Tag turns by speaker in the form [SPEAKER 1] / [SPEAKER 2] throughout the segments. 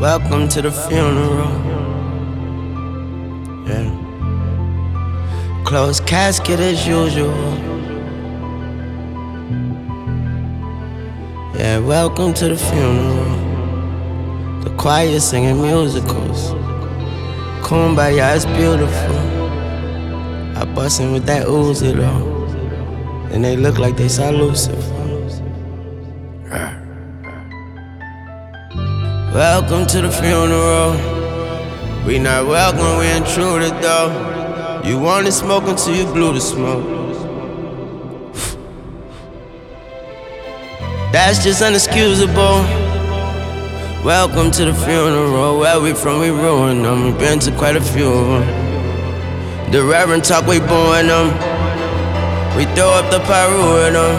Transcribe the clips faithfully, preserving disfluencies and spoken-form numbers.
[SPEAKER 1] Welcome to the funeral. Yeah. Closed casket as usual. Yeah, welcome to the funeral. The choir singing musicals. Kumbaya is beautiful. I bust in with that Uzi though, and they look like they saw Lucifer. Welcome to the funeral. We not welcome, we intruded though. You wanted smoke until you blew the smoke. That's just unexcusable. Welcome to the funeral. Where we from, we ruined them. We've been to quite a few of them. The Reverend talk, we booing them. We throw up the pyro with them.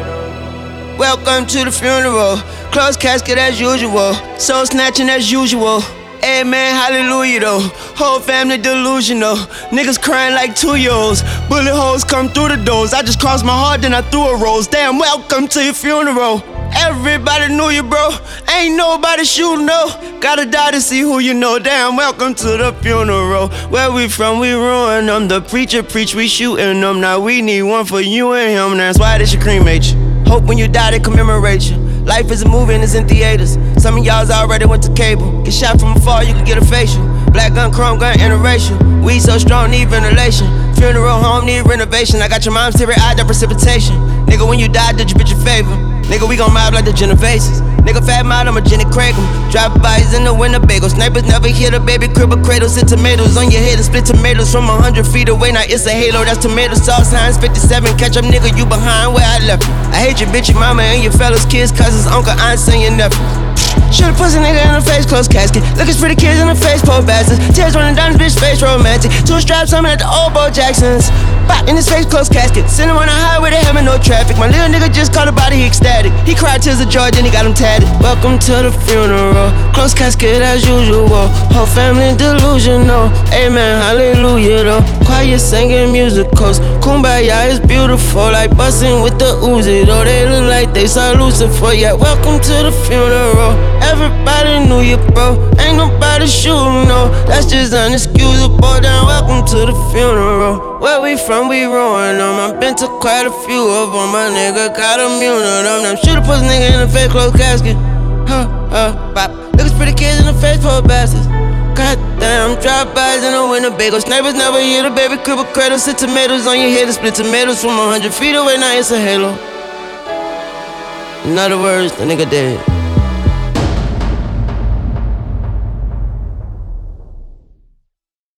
[SPEAKER 1] Welcome to the funeral. Closed casket as usual. Soul snatching as usual. Amen, hallelujah though. Whole family delusional. Niggas crying like two-year-olds. Bullet holes come through the doors. I just crossed my heart, then I threw a rose. Damn, welcome to your funeral. Everybody knew you, bro. Ain't nobody shooting, no. Gotta die to see who you know. Damn, welcome to the funeral. Where we from, we ruin them. The preacher preach, we shooting them. Now we need one for you and him. That's why they should cremate you. Hope when you die, they commemorate you. Life is a movie and it's in theaters. Some of y'all's already went to cable. Get shot from afar, you can get a facial. Black gun, chrome gun, interracial. We so strong, need ventilation. Funeral home, need renovation. I got your mom's teary eyed, that precipitation. Nigga, when you die, did you bitch your favor? Nigga, we gon' mob like the Genoveses. Nigga, fat mod, I'm a Jenny Craig. Drop bodies in the winter bagel. Snipers never hit a baby crib or cradle. Sit tomatoes on your head and split tomatoes from a hundred feet away. Now it's a halo, that's tomato sauce. Hines fifty-seven, catch up, nigga, you behind where I left you. I hate your bitch, your mama, and your fellas, kids, cousins, uncle, aunts, and your nephews. Shoot a pussy nigga in the face, closed casket. Looking for the kids in the face, poor bastards. Tears running down this bitch face, romantic. Two straps, I'm at the old Bo Jacksons. Bop in his face, closed casket. Send him on the highway, they having no traffic. My little nigga just caught a body, he ecstatic. He cried tears of joy, then he got him tatted. Welcome to the funeral. Closed casket as usual. Whole family delusional. Amen, hallelujah though. Choir singing musicals. Kumbaya is beautiful, like busting with the Uzi though. They look like they saw Lucifer. Yeah, welcome to the funeral. Everybody knew you, bro. Ain't nobody shooting, no. That's just unexcusable. Then welcome to the funeral. Where we from, we ruin them. I've been to quite a few of them. My nigga got immune to them. Them shoot a pussy nigga in the face, closed casket. Huh, huh, bop. Looks pretty kids in the face, poor bastards. Goddamn, drop bys in the winter bagel. Snipers never hit a baby crib or cradle. Sit tomatoes on your head and split tomatoes from a hundred feet away. Now it's a halo. In other words, the nigga dead.